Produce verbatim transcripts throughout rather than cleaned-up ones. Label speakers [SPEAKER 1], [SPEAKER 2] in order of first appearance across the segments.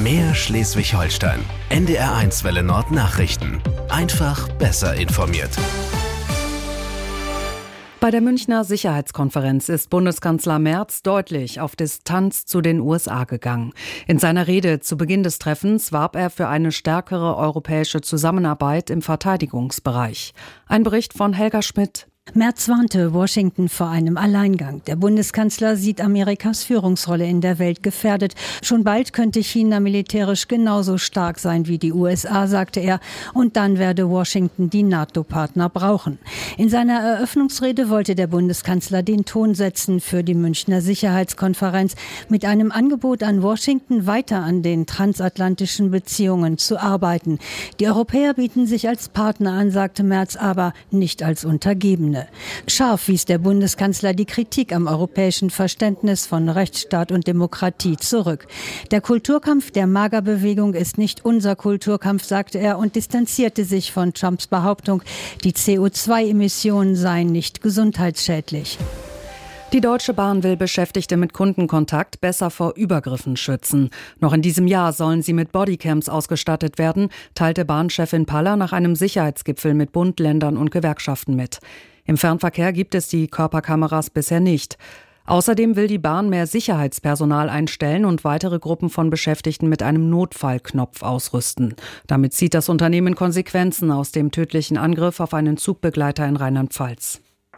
[SPEAKER 1] Mehr Schleswig-Holstein. N D R eins Welle Nord Nachrichten. Einfach besser informiert.
[SPEAKER 2] Bei der Münchner Sicherheitskonferenz ist Bundeskanzler Merz deutlich auf Distanz zu den U S A gegangen. In seiner Rede zu Beginn des Treffens warb er für eine stärkere europäische Zusammenarbeit im Verteidigungsbereich. Ein Bericht von Helga Schmidt.
[SPEAKER 3] Merz warnte Washington vor einem Alleingang. Der Bundeskanzler sieht Amerikas Führungsrolle in der Welt gefährdet. Schon bald könnte China militärisch genauso stark sein wie die U S A, sagte er. Und dann werde Washington die NATO-Partner brauchen. In seiner Eröffnungsrede wollte der Bundeskanzler den Ton setzen für die Münchner Sicherheitskonferenz mit einem Angebot an Washington, weiter an den transatlantischen Beziehungen zu arbeiten. Die Europäer bieten sich als Partner an, sagte Merz, aber nicht als Untergebene. Scharf wies der Bundeskanzler die Kritik am europäischen Verständnis von Rechtsstaat und Demokratie zurück. Der Kulturkampf der Magerbewegung ist nicht unser Kulturkampf, sagte er und distanzierte sich von Trumps Behauptung, die C O zwei Emissionen seien nicht gesundheitsschädlich.
[SPEAKER 2] Die Deutsche Bahn will Beschäftigte mit Kundenkontakt besser vor Übergriffen schützen. Noch in diesem Jahr sollen sie mit Bodycams ausgestattet werden, teilte Bahnchefin Paller nach einem Sicherheitsgipfel mit Bund, Ländern und Gewerkschaften mit. Im Fernverkehr gibt es die Körperkameras bisher nicht. Außerdem will die Bahn mehr Sicherheitspersonal einstellen und weitere Gruppen von Beschäftigten mit einem Notfallknopf ausrüsten. Damit zieht das Unternehmen Konsequenzen aus dem tödlichen Angriff auf einen Zugbegleiter in Rheinland-Pfalz.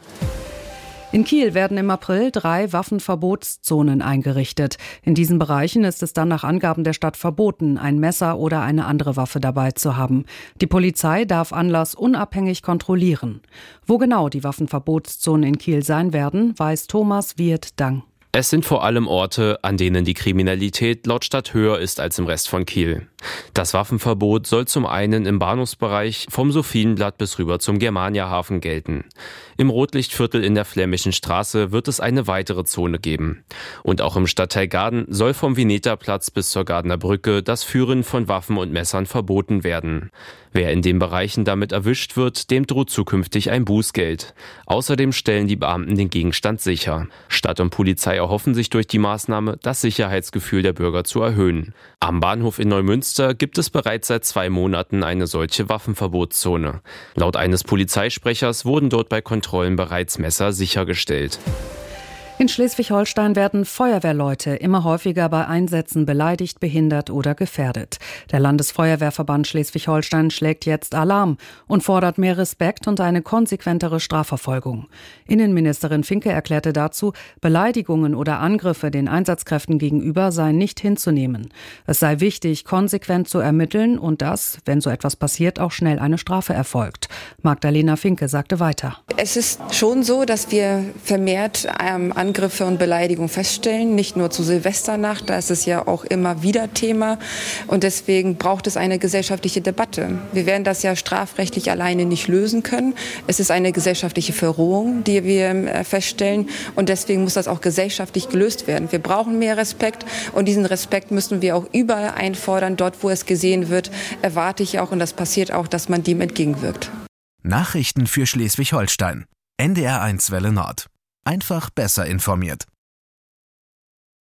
[SPEAKER 2] In Kiel werden im April drei Waffenverbotszonen eingerichtet. In diesen Bereichen ist es dann nach Angaben der Stadt verboten, ein Messer oder eine andere Waffe dabei zu haben. Die Polizei darf Anlass unabhängig kontrollieren. Wo genau die Waffenverbotszonen in Kiel sein werden, weiß Thomas Wirth-Dang.
[SPEAKER 4] Es sind vor allem Orte, an denen die Kriminalität laut Stadt höher ist als im Rest von Kiel. Das Waffenverbot soll zum einen im Bahnhofsbereich vom Sophienblatt bis rüber zum Germaniahafen gelten. Im Rotlichtviertel in der Flämischen Straße wird es eine weitere Zone geben. Und auch im Stadtteil Gaden soll vom Vineta-Platz bis zur Gadener Brücke das Führen von Waffen und Messern verboten werden. Wer in den Bereichen damit erwischt wird, dem droht zukünftig ein Bußgeld. Außerdem stellen die Beamten den Gegenstand sicher. Stadt und Polizei erhoffen sich durch die Maßnahme, das Sicherheitsgefühl der Bürger zu erhöhen. Am Bahnhof in Neumünster gibt es bereits seit zwei Monaten eine solche Waffenverbotszone. Laut eines Polizeisprechers wurden dort bei Kontrollen bereits Messer sichergestellt.
[SPEAKER 2] In Schleswig-Holstein werden Feuerwehrleute immer häufiger bei Einsätzen beleidigt, behindert oder gefährdet. Der Landesfeuerwehrverband Schleswig-Holstein schlägt jetzt Alarm und fordert mehr Respekt und eine konsequentere Strafverfolgung. Innenministerin Finke erklärte dazu, Beleidigungen oder Angriffe den Einsatzkräften gegenüber seien nicht hinzunehmen. Es sei wichtig, konsequent zu ermitteln und dass, wenn so etwas passiert, auch schnell eine Strafe erfolgt. Magdalena Finke sagte weiter.
[SPEAKER 5] Es ist schon so, dass wir vermehrt ähm, Angriffe und Beleidigungen feststellen, nicht nur zu Silvesternacht, da ist es ja auch immer wieder Thema und deswegen braucht es eine gesellschaftliche Debatte. Wir werden das ja strafrechtlich alleine nicht lösen können. Es ist eine gesellschaftliche Verrohung, die wir feststellen und deswegen muss das auch gesellschaftlich gelöst werden. Wir brauchen mehr Respekt und diesen Respekt müssen wir auch überall einfordern. Dort, wo es gesehen wird, erwarte ich auch und das passiert auch, dass man dem entgegenwirkt.
[SPEAKER 1] Nachrichten für Schleswig-Holstein. N D R eins Welle Nord. Einfach besser informiert.